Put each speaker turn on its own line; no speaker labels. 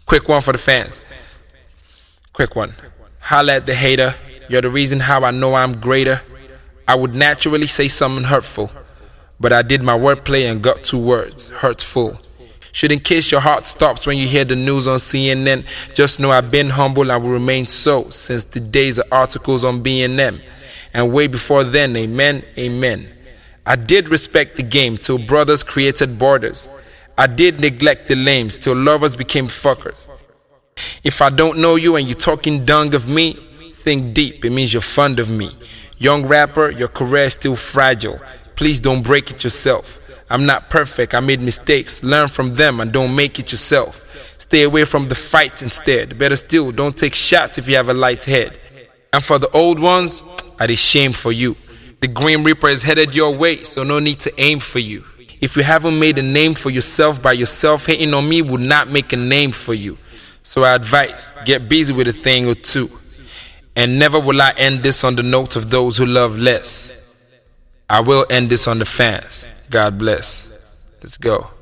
Quick one for the fans. Quick one. Holla at the hater. You're the reason how I know I'm greater. I would naturally say something hurtful, but I did my wordplay and got 2 words, hurtful. Should in case your heart stops when you hear the news on CNN, just know I've been humble and will remain so since the days of articles on B&M. And way before then, amen, amen. I did respect the game till brothers created borders. I did neglect the lames till lovers became fuckers. If I don't know you and you talking dung of me, think deep, it means you're fond of me. Young rapper, your career is still fragile. Please don't break it yourself. I'm not perfect, I made mistakes. Learn from them and don't make it yourself. Stay away from the fight instead. Better still, don't take shots if you have a light head. And for the old ones, I did shame for you. The Grim Reaper is headed your way, so no need to aim for you. If you haven't made a name for yourself by yourself, hating on me would not make a name for you. So I advise, get busy with a thing or two. And never will I end this on the note of those who love less. I will end this on the fans. God bless. Let's go.